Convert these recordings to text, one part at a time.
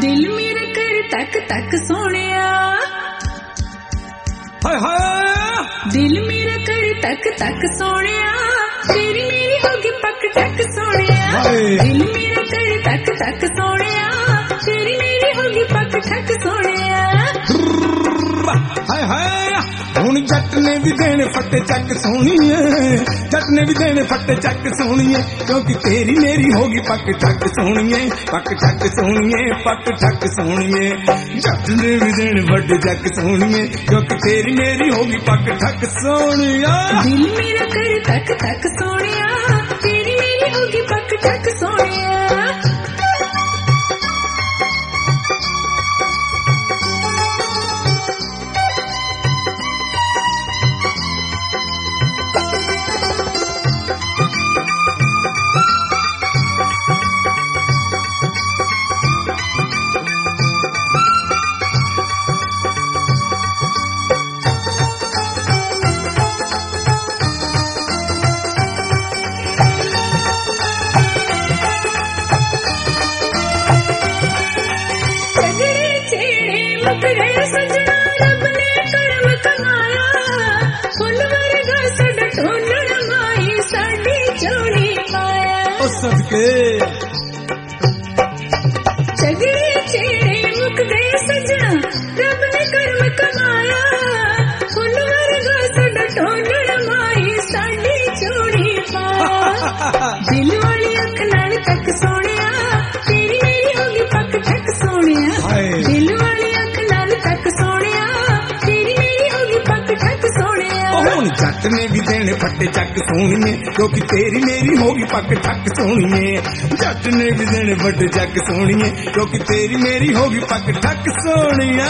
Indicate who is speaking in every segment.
Speaker 1: दिल मेरा कर तक तक सोनिया,
Speaker 2: हाय हाय
Speaker 1: दिल मेरा कर तक तक सोनिया, तेरी मेरी होगी पक टक सोनिया। दिल मेरा कर तक तक सोनिया, तेरी मेरी होगी पक टक सोनिया।
Speaker 2: हाय हाय ਹੁਣ ਜੱਟ ਨੇ ਵੀ ਦੇਣੇ ਫੱਟੇ ਚੱਕ ਸੋਹਣੀਏ, ਜੱਟ ਨੇ ਵੀ ਦੇਣੇ ਫੱਟੇ ਚੱਕ ਸੋਹਣੀਏ, ਕਿਉਂਕਿ ਤੇਰੀ ਮੇਰੀ ਹੋ ਗਈ ਪੱਕ ਠੱਕ ਸੋਹਣੀਏ, ਪੱਕ ਠੱਕ ਸੋਹਣੀਏ, ਪੱਕ ਠੱਕ ਸੋਹਣੀਏ। ਜੱਟ ਨੇ ਵੀ ਦੇਣੇ ਫੱਟੇ ਚੱਕ ਸੋਹਣੀਏ, ਕਿਉਂਕਿ ਤੇਰੀ ਮੇਰੀ ਹੋ ਗਈ ਪੱਕ ਠੱਕ ਸੋਹਣੀਆ।
Speaker 1: ਦਿਲ ਮੇਰਾ ਕਰ ਤੱਕ ਤੱਕ ਸੋਹਣਿਆ, ਤੇਰੀ ਮੇਰੀ ਹੋ ਗਈ ਪੱਕ ਠੱਕ ਸੋਹਣਿਆ। सजना रब ने करम कमाया, फुल वर्गा साडा ढोलण माई साडी जोड़ी पाया।
Speaker 2: ओ सदके
Speaker 1: झगड़े छेड़े मुक गए सजना, रब ने करम कमाया, फुल वर्गा साडा ढोलण माई साडी जोड़ी पाया। दिल वाली अख नाल तक सोनिया, तेरी मेरी होगी पक ठक सोनिया। दिल वाली तक सोनिया, तेरी मेरी होगी पक ठक सोनिया।
Speaker 2: ਹੁਣ ਜੱਟ ਨੇ ਵੀ ਦੇਣੇ ਫੱਟੇ ਚੱਕ ਸੋਹਣੀਏ, ਕਿਉਂਕਿ ਤੇਰੀ ਮੇਰੀ ਹੋ ਗਈ ਪੱਕ ਠੱਕ ਸੋਹਣੀਏ। ਜੱਟ ਨੇ ਵੀ ਦੇਣੇ ਫੱਟੇ ਚੱਕ ਸੋਹਣੀਏ, ਕਿਉਂਕਿ ਤੇਰੀ ਮੇਰੀ ਹੋ ਗਈ ਪੱਕ ਠੱਕ ਸੋਹਣੀਆ।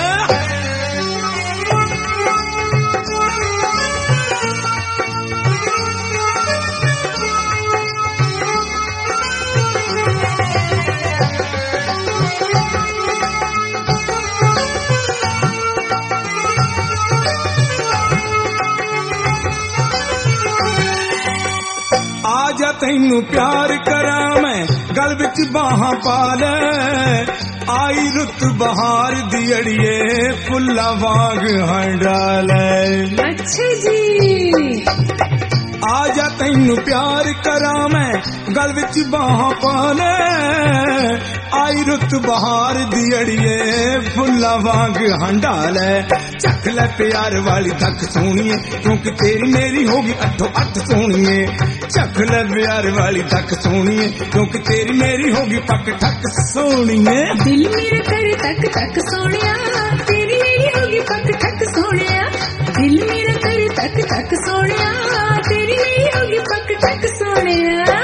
Speaker 2: आजा तैनू प्यार करा मैं गल विच बाहां पा ले, आई रुत बहार दी अड़िए फुल्ला वांग हंडा ले।
Speaker 1: अच्छा जी
Speaker 2: आजा तैनू प्यार करा मैं गल विच बाहां पा ले, आई रुत बहार दी अड़िए फुल्ला वांग हंडा ले। चख ले प्यार वाली तक सोहणीए, क्योंकि तेरी मेरी होगी अठो अठ सोहणीए। चख ले प्यार वाली तक सोहणीए, क्योंकि तेरी मेरी होगी पक ठक सोहणीए।
Speaker 1: दिल मेरा कर तक तक सोनिया, तेरी मेरी होगी पक ठक सोनिया। दिल मेरा कर तक तक सोनिया, तेरी मेरी होगी पक ठक सोनिया।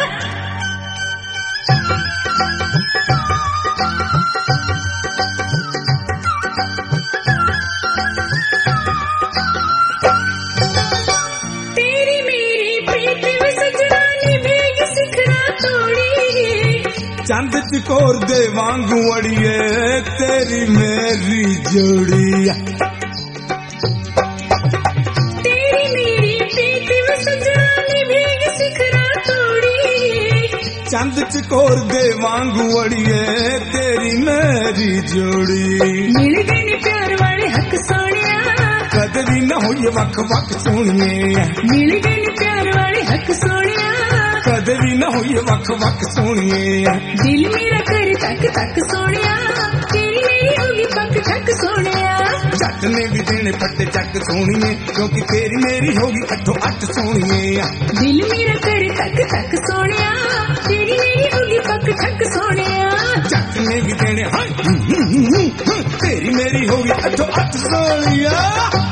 Speaker 2: चंद चकोर दे वांगू अड़िए तेरी मेरी जोड़ी।
Speaker 1: तेरी मेरी प्रीत सजनी भीग सिखरा तोड़ी।
Speaker 2: चंद चकोर दे वांगू अड़िए तेरी मेरी जोड़ी।
Speaker 1: मिल गए नी प्यार वाले हक सोनिया,
Speaker 2: कद भी न होइए वख वख सोनिए।
Speaker 1: मिल गए नी प्यार वाले हक सोनिया,
Speaker 2: कद भी न होइए वख वख सोनिए।
Speaker 1: दिल मेरा कर तक तक सोनिया, तेरी मेरी होगी पक ठक सोनिया।
Speaker 2: जट ने भी देने फट्टे चक सोनिए, क्योंकि तेरी मेरी होगी अठो अठ सोनिए।
Speaker 1: दिल मेरा कर तक तक सोनिया, तेरी मेरी होगी पक ठक सोनिया।
Speaker 2: जट ने भी देने तेरी मेरी होगी अठो अठ सोनिया।